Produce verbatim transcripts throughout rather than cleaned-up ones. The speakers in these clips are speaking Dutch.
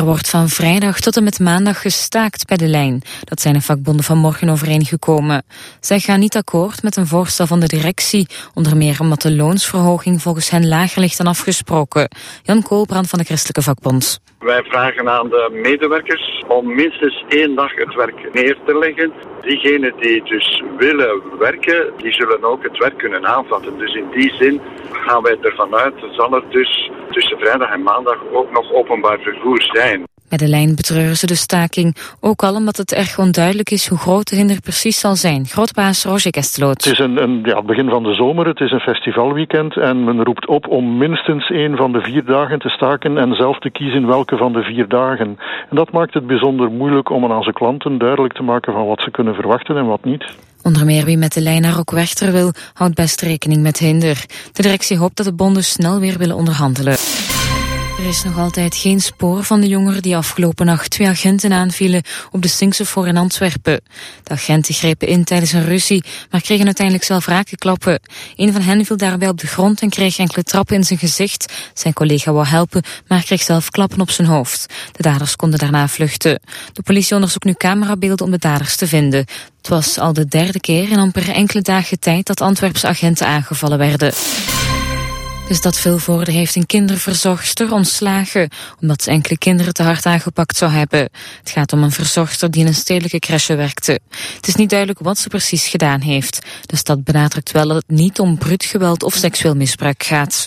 Er wordt van vrijdag tot en met maandag gestaakt bij De Lijn. Dat zijn de vakbonden vanmorgen overeengekomen. Zij gaan niet akkoord met een voorstel van de directie, onder meer omdat de loonsverhoging volgens hen lager ligt dan afgesproken. Jan Koolbrand van de Christelijke Vakbond. Wij vragen aan de medewerkers om minstens één dag het werk neer te leggen. Diegenen die dus willen werken, die zullen ook het werk kunnen aanvatten. Dus in die zin gaan wij ervan uit, zal er dus tussen vrijdag en maandag ook nog openbaar vervoer zijn. Bij De Lijn betreuren ze de staking, ook al omdat het erg onduidelijk is hoe groot de hinder precies zal zijn. Grootbaas Roger Kesteloot. Het is een, een ja, begin van de zomer, het is een festivalweekend en men roept op om minstens één van de vier dagen te staken en zelf te kiezen welke van de vier dagen. En dat maakt het bijzonder moeilijk om aan onze klanten duidelijk te maken van wat ze kunnen verwachten en wat niet. Onder meer wie met De Lijn naar ook Werchter wil, houdt best rekening met hinder. De directie hoopt dat de bonden snel weer willen onderhandelen. Er is nog altijd geen spoor van de jongeren die afgelopen nacht twee agenten aanvielen op de Singsefoor in Antwerpen. De agenten grepen in tijdens een ruzie, maar kregen uiteindelijk zelf rakenklappen. Een van hen viel daarbij op de grond en kreeg enkele trappen in zijn gezicht. Zijn collega wou helpen, maar kreeg zelf klappen op zijn hoofd. De daders konden daarna vluchten. De politie onderzoekt nu camerabeelden om de daders te vinden. Het was al de derde keer in amper enkele dagen tijd dat Antwerpse agenten aangevallen werden. De stad Vilvoorde heeft een kinderverzorgster ontslagen, omdat ze enkele kinderen te hard aangepakt zou hebben. Het gaat om een verzorgster die in een stedelijke crèche werkte. Het is niet duidelijk wat ze precies gedaan heeft. De stad benadrukt wel dat het niet om bruut geweld of seksueel misbruik gaat.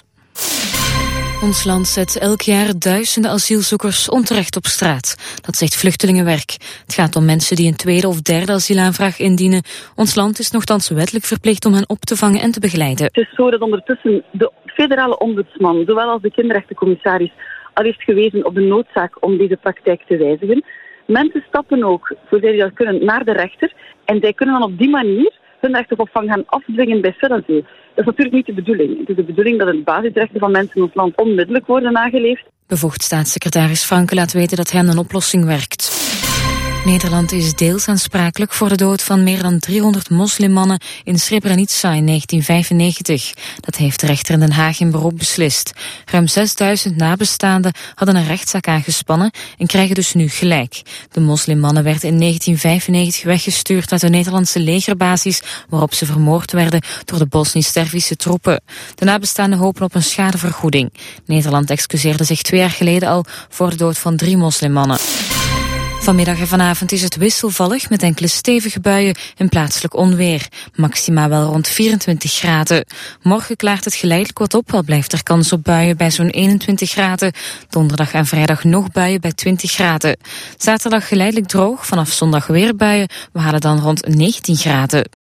Ons land zet elk jaar duizenden asielzoekers onterecht op straat. Dat zegt Vluchtelingenwerk. Het gaat om mensen die een tweede of derde asielaanvraag indienen. Ons land is nochtans wettelijk verplicht om hen op te vangen en te begeleiden. Het is zo dat ondertussen de federale ombudsman, zowel als de kinderrechtencommissaris, al heeft gewezen op de noodzaak om deze praktijk te wijzigen. Mensen stappen ook, zover die dat kunnen, naar de rechter. En zij kunnen dan op die manier hun recht op opvang gaan afdwingen bij Fedazee. Dat is natuurlijk niet de bedoeling. Het is de bedoeling dat de basisrechten van mensen in ons land onmiddellijk worden nageleefd. Bevoegd staatssecretaris Franke laat weten dat hij aan een oplossing werkt. Nederland is deels aansprakelijk voor de dood van meer dan driehonderd moslimmannen in Srebrenica in negentien vijfennegentig. Dat heeft de rechter in Den Haag in beroep beslist. Ruim zesduizend nabestaanden hadden een rechtszaak aangespannen en krijgen dus nu gelijk. De moslimmannen werden in negentien vijfennegentig weggestuurd uit de Nederlandse legerbasis, waarop ze vermoord werden door de Bosnisch-Servische troepen. De nabestaanden hopen op een schadevergoeding. Nederland excuseerde zich twee jaar geleden al voor de dood van drie moslimmannen. Vanmiddag en vanavond is het wisselvallig met enkele stevige buien en plaatselijk onweer. Maxima wel rond vierentwintig graden. Morgen klaart het geleidelijk wat op, al blijft er kans op buien bij zo'n eenentwintig graden. Donderdag en vrijdag nog buien bij twintig graden. Zaterdag geleidelijk droog, vanaf zondag weer buien. We halen dan rond negentien graden.